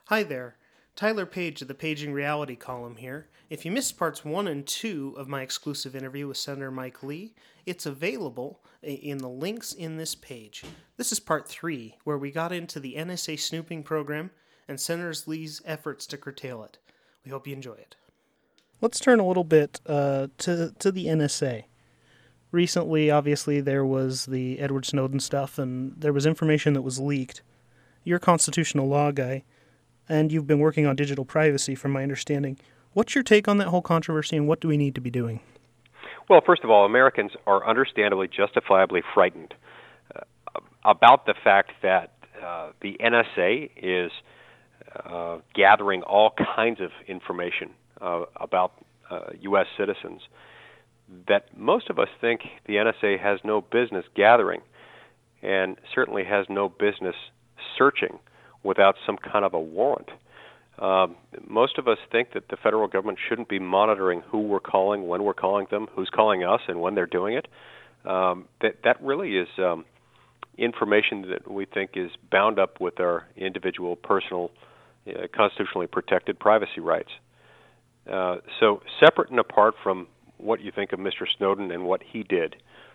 Hi there, Tyler Page of the Paging Reality column here. If you missed parts 1 and 2 of my exclusive interview with Senator Mike Lee, it's available in the links in this page. This is part 3, where we got into the NSA snooping program and Senator Lee's efforts to curtail it. We hope you enjoy it. Let's turn a little bit to the NSA. Recently, obviously, there was the Edward Snowden stuff, and there was information that was leaked. You're a constitutional law guy, and you've been working on digital privacy, from my understanding. What's your take on that whole controversy, and what do we need to be doing? Well, first of all, Americans are understandably, justifiably frightened about the fact that the NSA is gathering all kinds of information about U.S. citizens that most of us think the NSA has no business gathering and certainly has no business searching without some kind of a warrant. Most of us think that the federal government shouldn't be monitoring who we're calling, when we're calling them, who's calling us, and when they're doing it. That really is information that we think is bound up with our individual, personal, constitutionally protected privacy rights. So separate and apart from what you think of Mr. Snowden and what he did,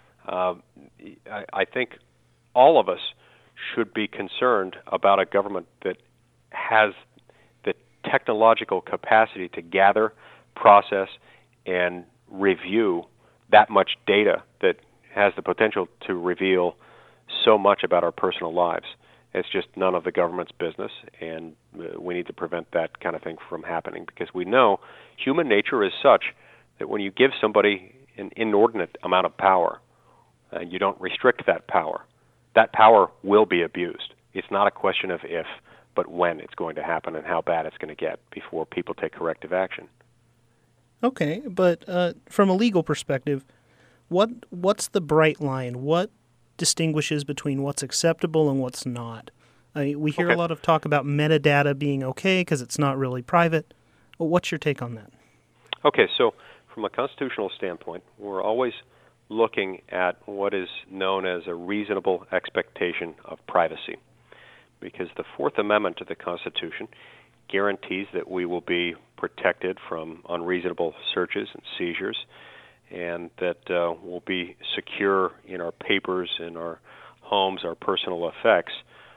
I think all of us should be concerned about a government that has the technological capacity to gather, process, and review that much data that has the potential to reveal so much about our personal lives. It's just none of the government's business, and we need to prevent that kind of thing from happening, because we know human nature is such that when you give somebody an inordinate amount of power and you don't restrict that power will be abused. It's not a question of if, but when it's going to happen and how bad it's going to get before people take corrective action. Okay, but from a legal perspective, what's the bright line? What distinguishes between what's acceptable and what's not? We hear a lot of talk about metadata being okay because it's not really private. What's your take on that? Okay, so from a constitutional standpoint, we're always looking at what is known as a reasonable expectation of privacy, because the Fourth Amendment to the Constitution guarantees that we will be protected from unreasonable searches and seizures, and that we'll be secure in our papers, in our homes, our personal effects,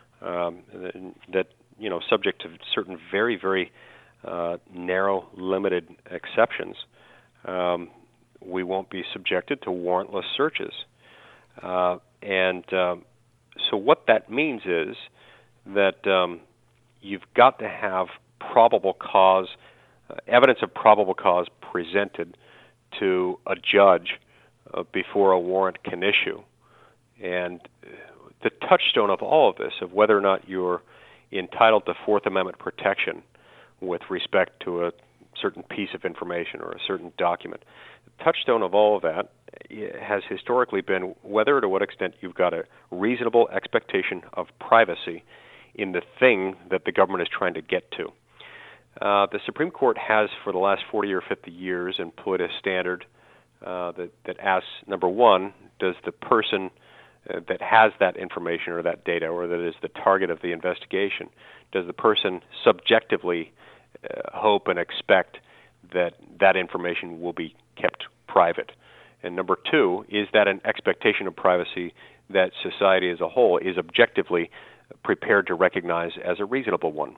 that, subject to certain very, very narrow, limited exceptions, we won't be subjected to warrantless searches. So what that means is that you've got to have probable cause, evidence of probable cause presented to a judge before a warrant can issue. And the touchstone of all of this, of whether or not you're entitled to Fourth Amendment protection with respect to a certain piece of information or a certain document, the touchstone of all of that has historically been whether to what extent you've got a reasonable expectation of privacy in the thing that the government is trying to get to. The Supreme Court has, for the last 40 or 50 years, employed a standard that asks, number one, does the person that has that information or that data, or that is the target of the investigation, does the person subjectively hope and expect that that information will be kept private? And number two, is that an expectation of privacy that society as a whole is objectively prepared to recognize as a reasonable one?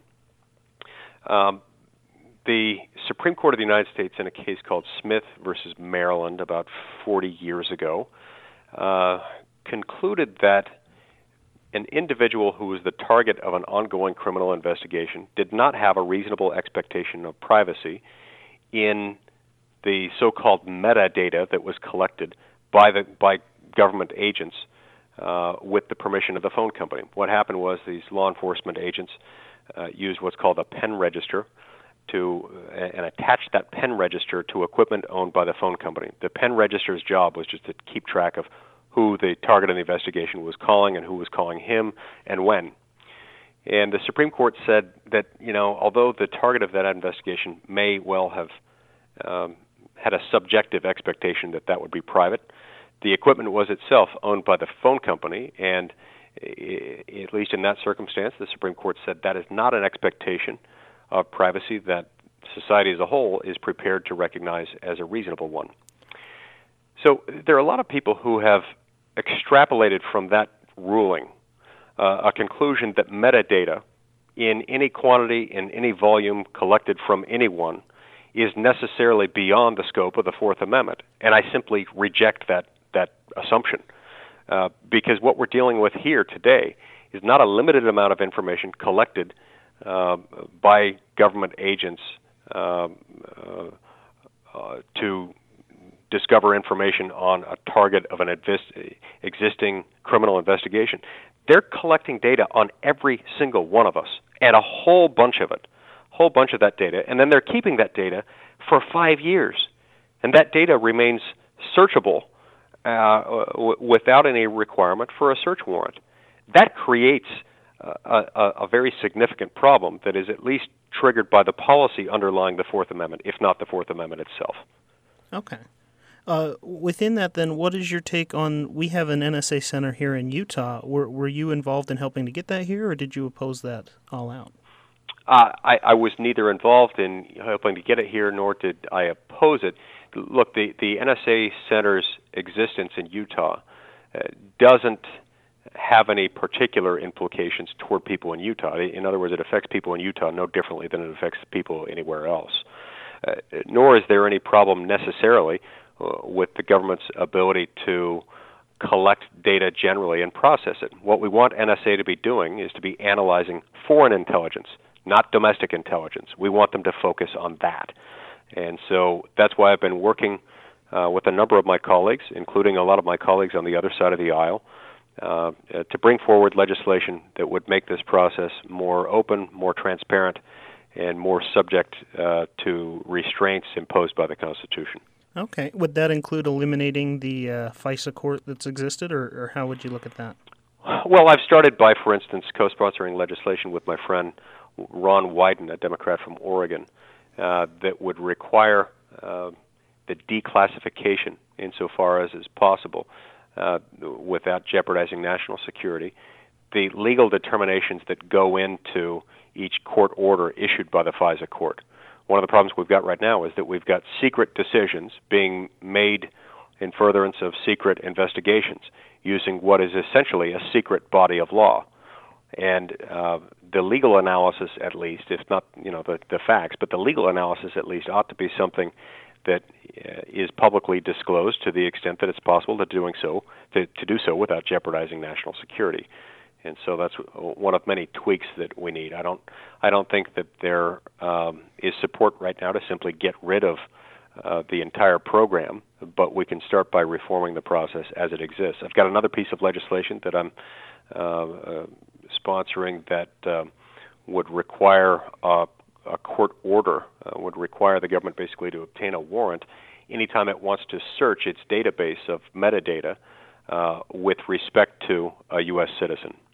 The Supreme Court of the United States, in a case called Smith versus Maryland about 40 years ago, concluded that an individual who was the target of an ongoing criminal investigation did not have a reasonable expectation of privacy in the so-called metadata that was collected by government agents with the permission of the phone company. What happened was these law enforcement agents used what's called a pen register and attach that pen register to equipment owned by the phone company. The pen register's job was just to keep track of who the target of the investigation was calling and who was calling him and when. And the Supreme Court said that, although the target of that investigation may well have had a subjective expectation that that would be private, the equipment was itself owned by the phone company, and at least in that circumstance, the Supreme Court said that is not an expectation of privacy that society as a whole is prepared to recognize as a reasonable one. So there are a lot of people who have extrapolated from that ruling a conclusion that metadata in any quantity, in any volume collected from anyone is necessarily beyond the scope of the Fourth Amendment. And I simply reject that assumption because what we're dealing with here today is not a limited amount of information collected by government agents to discover information on a target of an existing criminal investigation. They're collecting data on every single one of us, and a whole bunch of that data, and then they're keeping that data for 5 years. And that data remains searchable without any requirement for a search warrant. That creates a very significant problem that is at least triggered by the policy underlying the Fourth Amendment, if not the Fourth Amendment itself. Okay. Within that, then, what is your take on, we have an NSA center here in Utah. Were you involved in helping to get that here, or did you oppose that all out? I was neither involved in helping to get it here, nor did I oppose it. Look, the NSA Center's existence in Utah doesn't have any particular implications toward people in Utah. In other words, it affects people in Utah no differently than it affects people anywhere else. Nor is there any problem necessarily with the government's ability to collect data generally and process it. What we want NSA to be doing is to be analyzing foreign intelligence, not domestic intelligence. We want them to focus on that. And so that's why I've been working with a number of my colleagues, including a lot of my colleagues on the other side of the aisle, to bring forward legislation that would make this process more open, more transparent, and more subject to restraints imposed by the Constitution. Okay. Would that include eliminating the FISA court that's existed, or how would you look at that? Well, I've started by, for instance, co-sponsoring legislation with my friend Ron Wyden, a Democrat from Oregon, that would require the declassification insofar as is possible without jeopardizing national security. The legal determinations that go into each court order issued by the FISA court. One of the problems we've got right now is that we've got secret decisions being made in furtherance of secret investigations using what is essentially a secret body of law. And the legal analysis, at least, if not the facts, but the legal analysis at least ought to be something that is publicly disclosed to the extent that it's possible to do so without jeopardizing national security. And so that's one of many tweaks that we need. I don't think that there is support right now to simply get rid of the entire program, but we can start by reforming the process as it exists. I've got another piece of legislation that I'm sponsoring that would require a court order, would require the government basically to obtain a warrant anytime it wants to search its database of metadata with respect to a U.S. citizen.